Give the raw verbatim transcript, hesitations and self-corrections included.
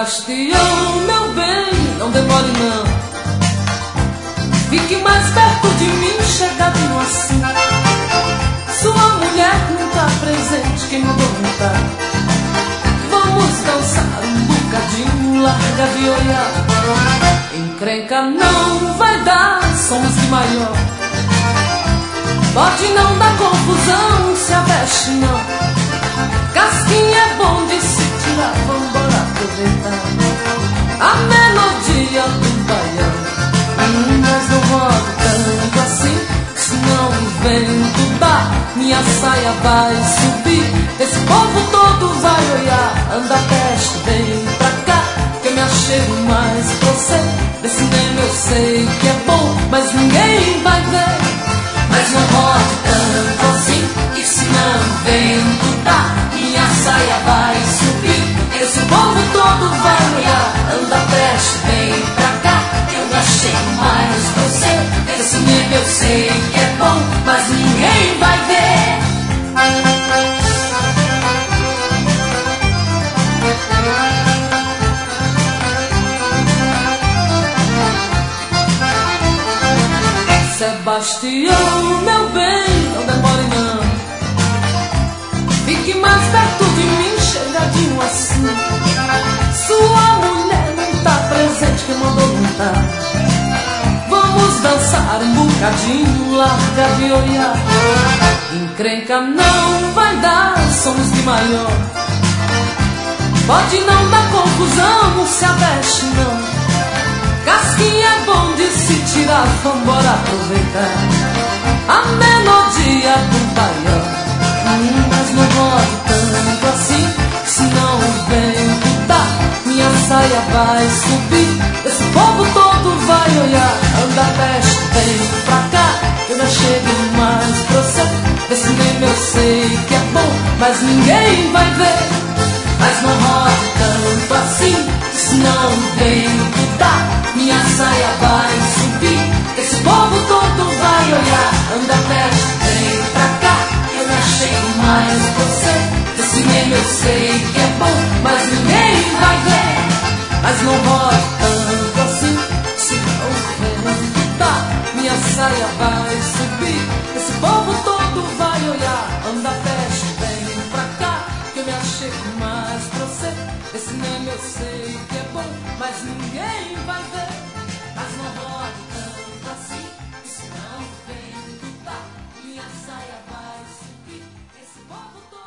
Sebastião, meu bem, não demore não. Fique mais perto de mim, chegadinho assim. Sua mulher não tá presente, quem mandou não tá. Vamos dançar um bocadinho, larga de olhar. Encrenca não vai dar, somos de maior. Pode não dar confusão, se aveste não. Casquinha é bom de se tirar, vambora aproveitar a melodia do baião. Hum, mas não rodo tanto assim, senão o vento dá, minha saia vai subir. Esse povo todo vai olhar, anda peste, vem pra cá, que eu me achego mais pra você. Desse cinema eu sei que é bom, mas ninguém vai ver. Mas não rode tanto assim, que senão o vento dá, minha saia vai subir. Esse povo todo vai olhar, anda peste, vem pra cá, que eu achei mais você. Esse cinema eu sei que é bom, mas ninguém vai ver. Sebastião, meu bem, não demore não. Fique mais perto de mim, chegadinho assim. Sua mulher não tá presente, quem mandou não tá. Vamos dançar um bocadinho, larga de olhar. Encrenca não vai dar, somos de maior. Pode não dar confusão, não se aveste não. Casquinha é bom de se tirar, vambora aproveitar a melodia do baião. Hum, mas não rodo tanto assim, senão o vento dá, minha saia vai subir. Esse povo todo vai olhar, anda peste, vem pra cá, eu não chego mais pra você. Desse cinema eu sei que é bom, mas ninguém vai ver. Mas não rodo tanto assim, senão o vento dá, minha saia vai subir. Esse povo todo vai olhar, anda perto, vem pra cá, eu não chego mais você. Desse cinema eu sei que é bom, mas ninguém vai ver. Mas não rodo tanto assim, senão o vento dá, minha saia vai subir. Esse povo todo vai olhar, anda perto, vem pra cá, que eu me achego mais pra você. Esse cinema eu sei que é bom, mas ninguém vai ver. Mas não rodo tanto assim, senão o vento dá, minha saia vai subir. Esse povo todo